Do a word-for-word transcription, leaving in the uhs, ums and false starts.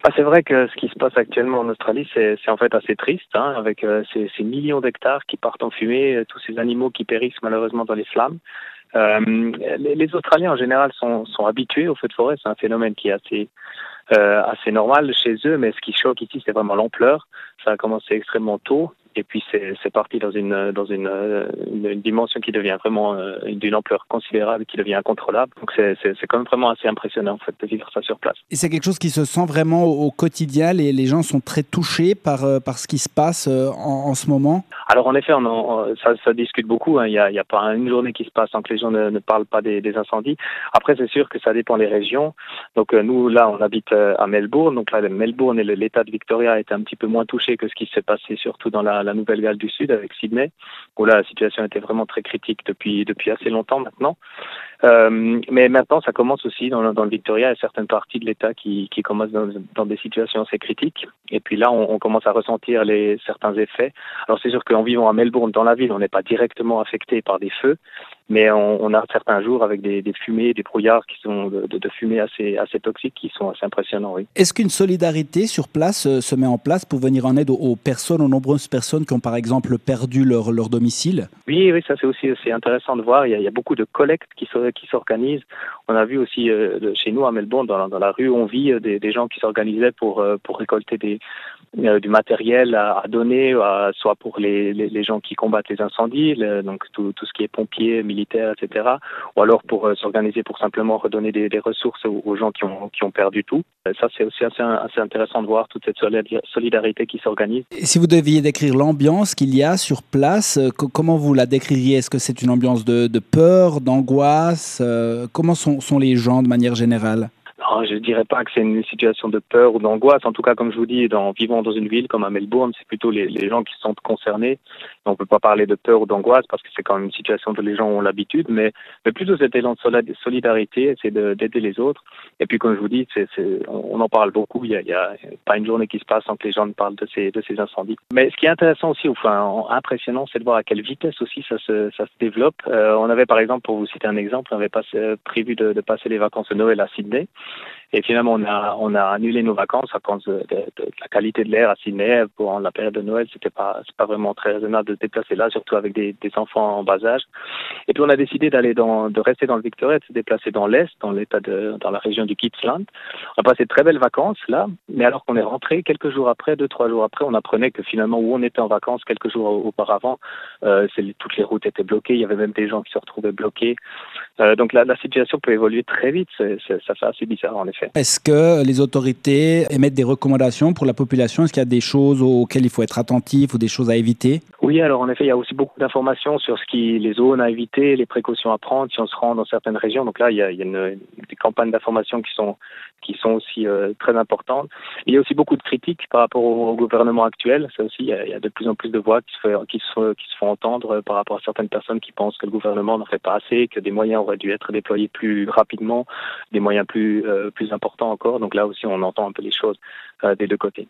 Ah, c'est vrai que ce qui se passe actuellement en Australie, c'est, c'est en fait assez triste, hein, avec euh, ces, ces millions d'hectares qui partent en fumée, euh, tous ces animaux qui périssent malheureusement dans les flammes. Euh, les, les Australiens en général sont, sont habitués au feu de forêt, c'est un phénomène qui est assez euh, assez normal chez eux, mais ce qui choque ici, c'est vraiment l'ampleur. Ça a commencé extrêmement tôt. Et puis c'est, c'est parti dans une dans une, une, une dimension qui devient vraiment euh, d'une ampleur considérable, qui devient incontrôlable. Donc c'est, c'est c'est quand même vraiment assez impressionnant en fait de vivre ça sur place. Et c'est quelque chose qui se sent vraiment au, au quotidien. Les, les gens sont très touchés par, euh, par ce qui se passe euh, en, en ce moment. Alors en effet, on en, on- ça, ça discute beaucoup, hein. Il y a, il y a pas une journée qui se passe sans que les gens ne, ne parlent pas des, des incendies. Après, c'est sûr que ça dépend des régions. Donc euh, nous, là, on habite euh, à Melbourne. Donc là, Melbourne et le- l'État de Victoria est un petit peu moins touché que ce qui s'est passé surtout dans la, la Nouvelle-Galles du Sud avec Sydney, où là, la situation était vraiment très critique depuis depuis assez longtemps maintenant. Euh, mais maintenant, ça commence aussi dans, le- dans le Victoria et certaines parties de l'État qui, qui commencent dans, dans des situations assez critiques. Et puis là, on, on commence à ressentir les, certains effets. Alors c'est sûr qu'en vivant à Melbourne, dans la ville, on n'est pas directement affecté par des feux, mais on, on a certains jours avec des, des fumées, des brouillards qui sont de, de, de fumée assez, assez toxiques qui sont assez impressionnants, oui. Est-ce qu'une solidarité sur place euh, se met en place pour venir en aide aux, aux personnes, aux nombreuses personnes qui ont par exemple perdu leur, leur domicile? Oui, oui, ça c'est aussi c'est intéressant de voir. Il y a, il y a beaucoup de collectes qui, se- qui s'organisent. On a vu aussi euh, de- chez nous à Melbourne, dans, la- dans la rue, on vit euh, des, des gens qui s'organisaient pour euh, pour récolter des euh, du matériel à, à donner, à- soit pour les, les, les gens qui combattent les incendies, le- donc tout, tout ce qui est pompiers, militaires, et cetera. Ou alors pour euh, s'organiser pour simplement redonner des, des ressources aux, aux gens qui ont qui ont perdu tout. Euh, Ça c'est aussi assez assez intéressant de voir toute cette solida- solidarité qui s'organise. Et si vous deviez décrire l'ambiance qu'il y a sur place, euh, co- comment vous la décririez? Est-ce que c'est une ambiance de, de peur, d'angoisse? Euh, comment sont, sont les gens de manière générale? Non, je ne dirais pas que c'est une situation de peur ou d'angoisse. En tout cas, comme je vous dis, dans, vivant dans une ville comme à Melbourne, c'est plutôt les, les gens qui sont concernés. On ne peut pas parler de peur ou d'angoisse parce que c'est quand même une situation dont les gens ont l'habitude, mais, mais plutôt cet élan de sola- solidarité, c'est de- d'aider les autres. Et puis, comme je vous dis, c'est, c'est, on, on en parle beaucoup. Il n'y a, il y a pas une journée qui se passe sans que les gens ne parlent de ces, de ces incendies. Mais ce qui est intéressant aussi, enfin impressionnant, c'est de voir à quelle vitesse aussi ça se, ça se développe. Euh, on avait, par exemple, pour vous citer un exemple, on avait passé, prévu de, de passer les vacances de Noël à Sydney. Et finalement, on a, on a annulé nos vacances à cause de, de, de la qualité de l'air à Sydney. Pour la période de Noël, c'était pas, c'est pas vraiment très raisonnable de se déplacer là, surtout avec des, des enfants en bas âge. Et puis, on a décidé d'aller dans, de rester dans le Victoria, de se déplacer dans l'Est, dans l'état de, dans la région du Gippsland. On a passé de très belles vacances là, mais alors qu'on est rentré quelques jours après, deux, trois jours après, on apprenait que finalement, où on était en vacances quelques jours auparavant, euh, c'est, toutes les routes étaient bloquées. Il y avait même des gens qui se retrouvaient bloqués. Euh, donc la, la situation peut évoluer très vite. C'est, c'est, ça fait assez bizarre en effet. Est-ce que les autorités émettent des recommandations pour la population? Est-ce qu'il y a des choses auxquelles il faut être attentif ou des choses à éviter? Oui, alors en effet, il y a aussi beaucoup d'informations sur ce qui, les zones à éviter, les précautions à prendre si on se rend dans certaines régions. Donc là, il y a, il y a une, des campagnes d'information qui sont qui sont aussi euh, très importantes. Il y a aussi beaucoup de critiques par rapport au, au gouvernement actuel. Ça aussi, il y, a, il y a de plus en plus de voix qui se, fait, qui, se, qui se font entendre euh, par rapport à certaines personnes qui pensent que le gouvernement n'en fait pas assez, que des moyens auraient dû être déployés plus rapidement, des moyens plus euh, plus importants encore. Donc là aussi, on entend un peu les choses euh, des deux côtés.